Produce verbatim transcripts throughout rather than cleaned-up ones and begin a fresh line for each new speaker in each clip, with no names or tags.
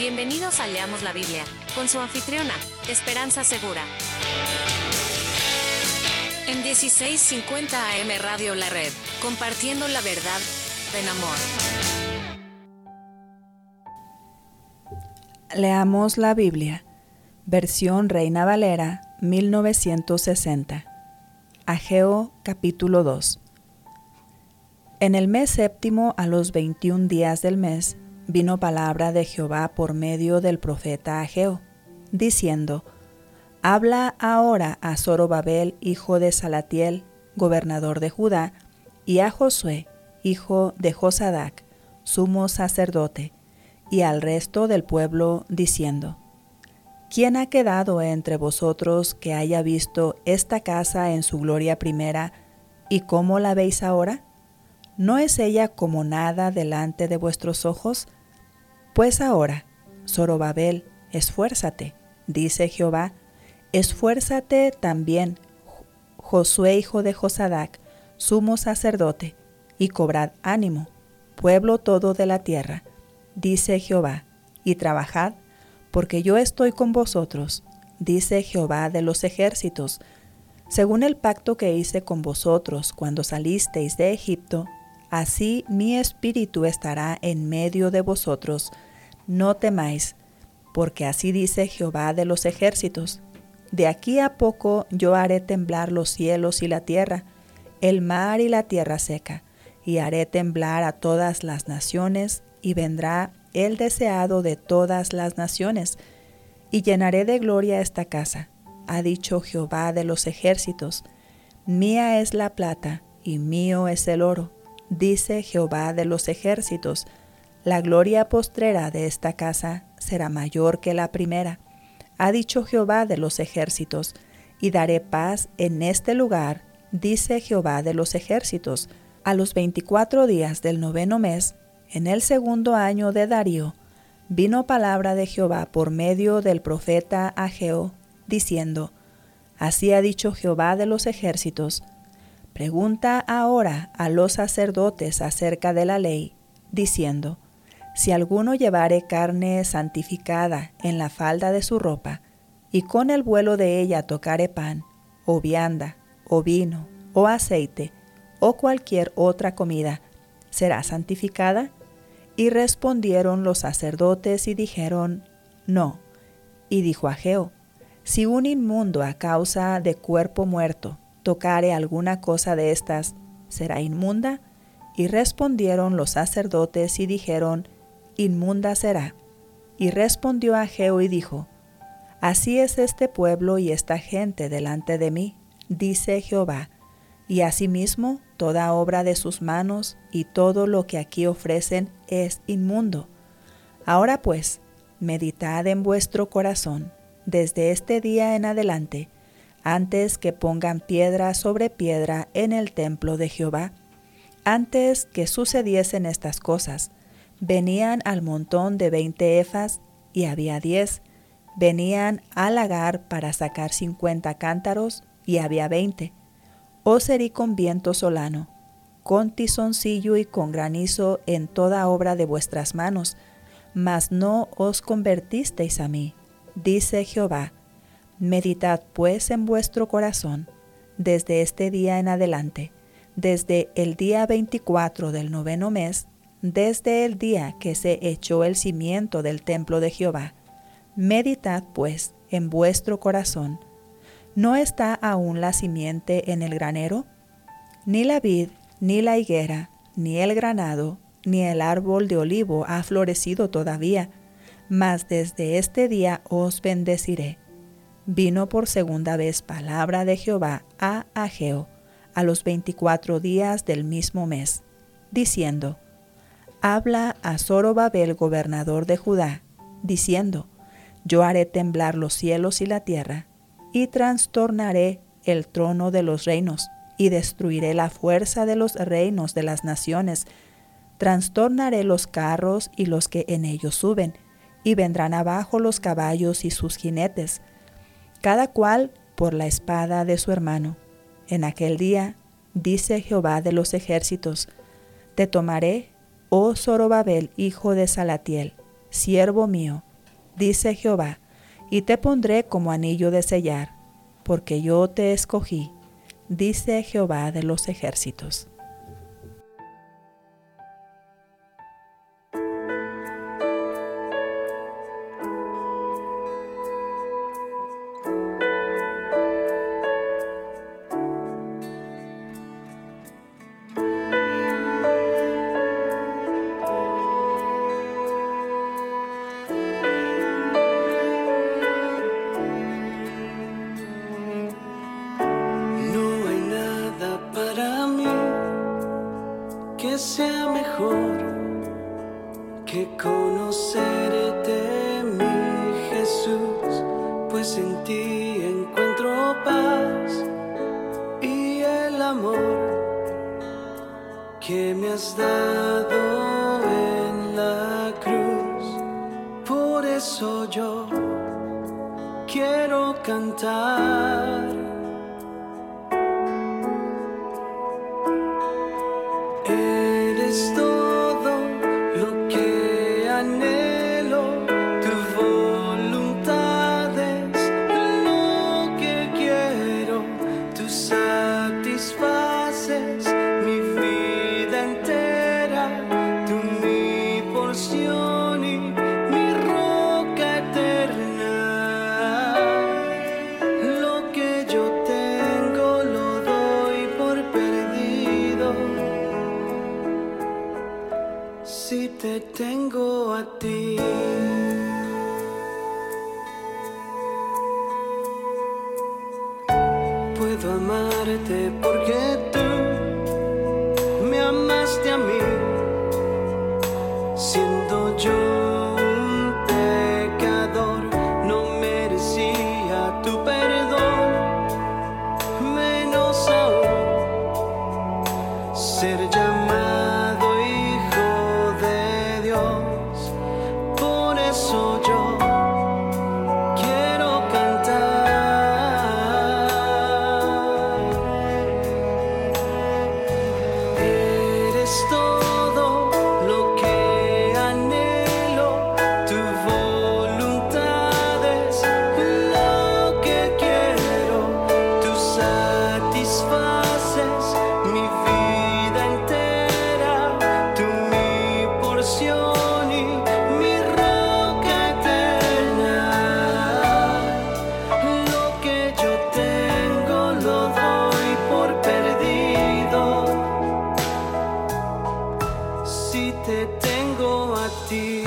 Bienvenidos a Leamos la Biblia, con su anfitriona, Esperanza Segura. En dieciséis cincuenta A M Radio La Red, compartiendo la verdad en amor.
Leamos la Biblia, versión Reina Valera, mil novecientos sesenta. Ageo, capítulo dos. En el mes séptimo, a los veintiún días del mes, vino palabra de Jehová por medio del profeta Ageo, diciendo: Habla ahora a Zorobabel, hijo de Salatiel, gobernador de Judá, y a Josué, hijo de Josadac, sumo sacerdote, y al resto del pueblo, diciendo: ¿Quién ha quedado entre vosotros que haya visto esta casa en su gloria primera, y cómo la veis ahora? ¿No es ella como nada delante de vuestros ojos? Pues ahora, Zorobabel, esfuérzate, dice Jehová, esfuérzate también, Josué hijo de Josadac, sumo sacerdote, y cobrad ánimo, pueblo todo de la tierra, dice Jehová, y trabajad, porque yo estoy con vosotros, dice Jehová de los ejércitos, según el pacto que hice con vosotros cuando salisteis de Egipto, así mi espíritu estará en medio de vosotros. No temáis, porque así dice Jehová de los ejércitos. De aquí a poco yo haré temblar los cielos y la tierra, el mar y la tierra seca, y haré temblar a todas las naciones, y vendrá el deseado de todas las naciones, y llenaré de gloria esta casa, ha dicho Jehová de los ejércitos. Mía es la plata, y mío es el oro, dice Jehová de los ejércitos. La gloria postrera de esta casa será mayor que la primera, ha dicho Jehová de los ejércitos, y daré paz en este lugar, dice Jehová de los ejércitos. A los veinticuatro días del noveno mes, en el segundo año de Darío, vino palabra de Jehová por medio del profeta Ageo, diciendo: Así ha dicho Jehová de los ejércitos, pregunta ahora a los sacerdotes acerca de la ley, diciendo: Si alguno llevare carne santificada en la falda de su ropa, y con el vuelo de ella tocare pan, o vianda, o vino, o aceite, o cualquier otra comida, ¿será santificada? Y respondieron los sacerdotes y dijeron: No. Y dijo Ageo: Si un inmundo a causa de cuerpo muerto tocare alguna cosa de estas, ¿será inmunda? Y respondieron los sacerdotes y dijeron: Inmunda será. Y respondió Ageo y dijo: Así es este pueblo y esta gente delante de mí, dice Jehová, y asimismo toda obra de sus manos y todo lo que aquí ofrecen es inmundo. Ahora pues, meditad en vuestro corazón, desde este día en adelante, antes que pongan piedra sobre piedra en el templo de Jehová. Antes que sucediesen estas cosas, venían al montón de veinte efas, y había diez. Venían al lagar para sacar cincuenta cántaros, y había veinte. Os herí con viento solano, con tizoncillo y con granizo en toda obra de vuestras manos, mas no os convertisteis a mí, dice Jehová. Meditad pues en vuestro corazón, desde este día en adelante, desde el día veinticuatro del noveno mes, desde el día que se echó el cimiento del templo de Jehová. Meditad pues en vuestro corazón. ¿No está aún la simiente en el granero? Ni la vid, ni la higuera, ni el granado, ni el árbol de olivo ha florecido todavía, mas desde este día os bendeciré. Vino por segunda vez palabra de Jehová a Ageo, a los veinticuatro días del mismo mes, diciendo: Habla a Zorobabel, gobernador de Judá, diciendo: Yo haré temblar los cielos y la tierra, y trastornaré el trono de los reinos, y destruiré la fuerza de los reinos de las naciones. Trastornaré los carros y los que en ellos suben, y vendrán abajo los caballos y sus jinetes, cada cual por la espada de su hermano. En aquel día, dice Jehová de los ejércitos, te tomaré, oh Zorobabel, hijo de Salatiel, siervo mío, dice Jehová, y te pondré como anillo de sellar, porque yo te escogí, dice Jehová de los ejércitos.
Que sea mejor que conocerte, mi Jesús, pues en ti encuentro paz y el amor que me has dado en la cruz. Por eso yo quiero cantar. Eres todo lo que anhelo, tu voluntad es lo que quiero, tú satisfaces mi vida entera, tú mi porción y mi roca eterna. Lo que yo tengo lo doy por perdido, si te tengo a ti. Puedo amarte porque tú me amaste a mí, siendo yo un pecador, no merecía tu perdón, menos aún ser llamado yo quiero cantar. Eres todo lo que anhelo, tu voluntad es lo que quiero, tú satisfaces mi vida entera, tú mi porción y mi si te tengo a ti.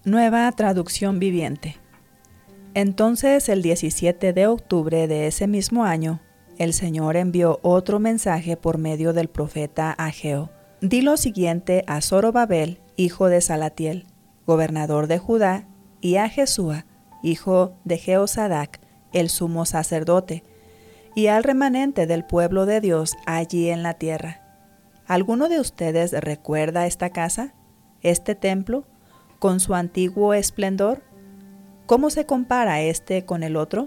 Nueva traducción viviente. Entonces, el diecisiete de octubre de ese mismo año, el Señor envió otro mensaje por medio del profeta Ageo. Di lo siguiente a Zorobabel, hijo de Salatiel, gobernador de Judá, y a Jesúa, hijo de Jehosadac, el sumo sacerdote, y al remanente del pueblo de Dios allí en la tierra. ¿Alguno de ustedes recuerda esta casa, este templo, con su antiguo esplendor? ¿Cómo se compara este con el otro?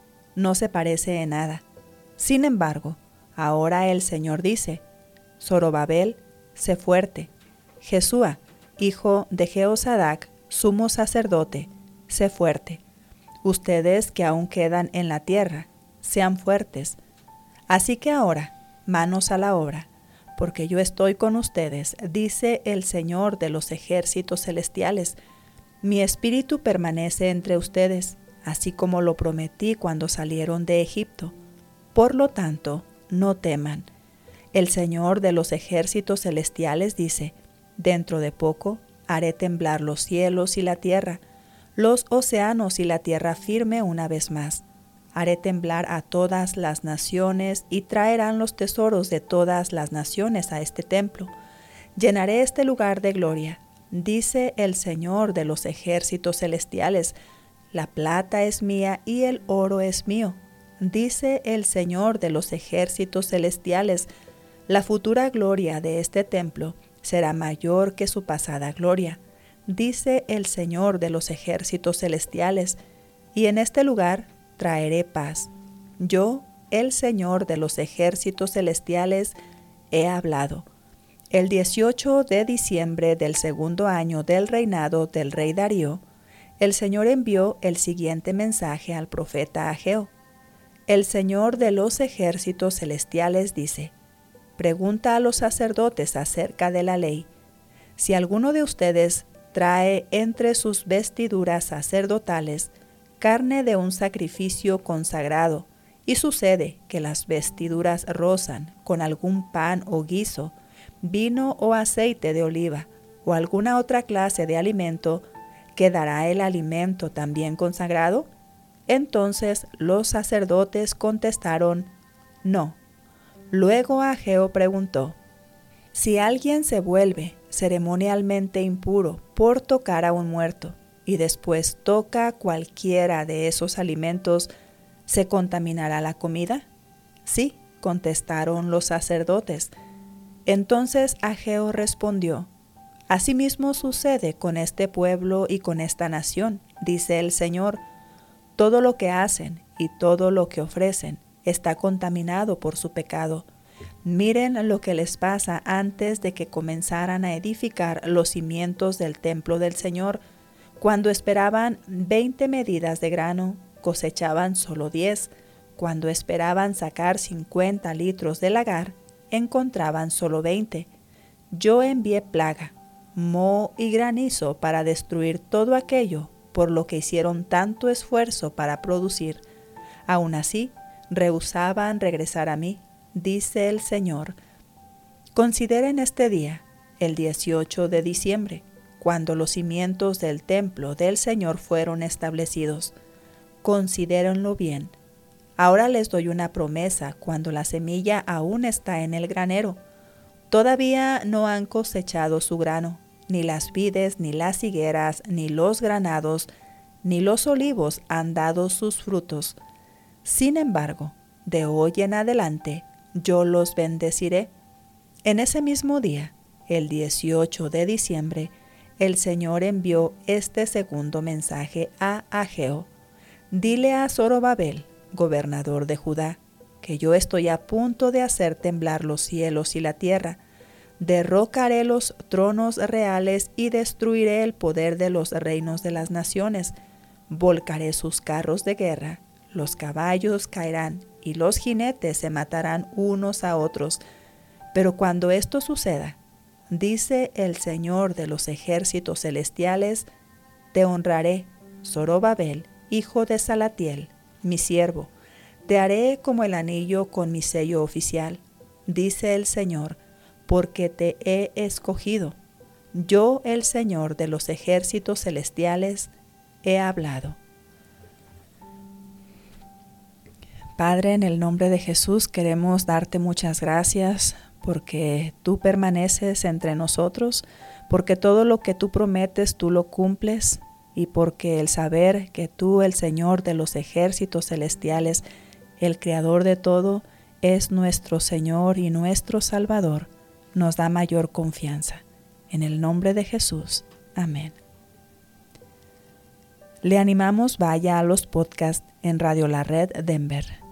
No se parece en nada. Sin embargo, ahora el Señor dice: Zorobabel, sé fuerte. Jesúa, hijo de Jehosadac, sumo sacerdote, sé fuerte. Ustedes que aún quedan en la tierra, sean fuertes. Así que ahora, manos a la obra, porque yo estoy con ustedes, dice el Señor de los ejércitos celestiales. Mi espíritu permanece entre ustedes, así como lo prometí cuando salieron de Egipto. Por lo tanto, no teman. El Señor de los ejércitos celestiales dice: dentro de poco haré temblar los cielos y la tierra, los océanos y la tierra firme una vez más. Haré temblar a todas las naciones y traerán los tesoros de todas las naciones a este templo. Llenaré este lugar de gloria, dice el Señor de los ejércitos celestiales. La plata es mía y el oro es mío, dice el Señor de los ejércitos celestiales. La futura gloria de este templo será mayor que su pasada gloria, dice el Señor de los ejércitos celestiales, y en este lugar traeré paz. Yo, el Señor de los ejércitos celestiales, he hablado. El dieciocho de diciembre del segundo año del reinado del rey Darío, el Señor envió el siguiente mensaje al profeta Ageo. El Señor de los ejércitos celestiales dice: pregunta a los sacerdotes acerca de la ley. Si alguno de ustedes trae entre sus vestiduras sacerdotales carne de un sacrificio consagrado, y sucede que las vestiduras rozan con algún pan o guiso, vino o aceite de oliva, o alguna otra clase de alimento, ¿quedará el alimento también consagrado? Entonces los sacerdotes contestaron: no. Luego Ageo preguntó: si alguien se vuelve ceremonialmente impuro por tocar a un muerto, y después toca cualquiera de esos alimentos, ¿se contaminará la comida? Sí, contestaron los sacerdotes. Entonces Ageo respondió: asimismo sucede con este pueblo y con esta nación, dice el Señor. Todo lo que hacen y todo lo que ofrecen está contaminado por su pecado. Miren lo que les pasa antes de que comenzaran a edificar los cimientos del templo del Señor. Cuando esperaban veinte medidas de grano, cosechaban solo diez. Cuando esperaban sacar cincuenta litros de lagar, encontraban solo veinte. Yo envié plaga, moho y granizo para destruir todo aquello por lo que hicieron tanto esfuerzo para producir. Aún así, rehusaban regresar a mí, dice el Señor. Consideren este día, el dieciocho de diciembre, cuando los cimientos del templo del Señor fueron establecidos. Considérenlo bien. Ahora les doy una promesa cuando la semilla aún está en el granero. Todavía no han cosechado su grano, ni las vides, ni las higueras, ni los granados, ni los olivos han dado sus frutos. Sin embargo, de hoy en adelante, yo los bendeciré. En ese mismo día, el dieciocho de diciembre, el Señor envió este segundo mensaje a Ageo. Dile a Zorobabel, gobernador de Judá, que yo estoy a punto de hacer temblar los cielos y la tierra. Derrocaré los tronos reales y destruiré el poder de los reinos de las naciones. Volcaré sus carros de guerra, los caballos caerán y los jinetes se matarán unos a otros. Pero cuando esto suceda, dice el Señor de los ejércitos celestiales, te honraré, Zorobabel, hijo de Salatiel, mi siervo. Te haré como el anillo con mi sello oficial, dice el Señor, porque te he escogido. Yo, el Señor de los ejércitos celestiales, he hablado. Padre, en el nombre de Jesús queremos darte muchas gracias porque tú permaneces entre nosotros, porque todo lo que tú prometes tú lo cumples y porque el saber que tú, el Señor de los ejércitos celestiales, el Creador de todo, es nuestro Señor y nuestro Salvador, nos da mayor confianza. En el nombre de Jesús. Amén. Le animamos vaya a los podcasts en Radio La Red Denver.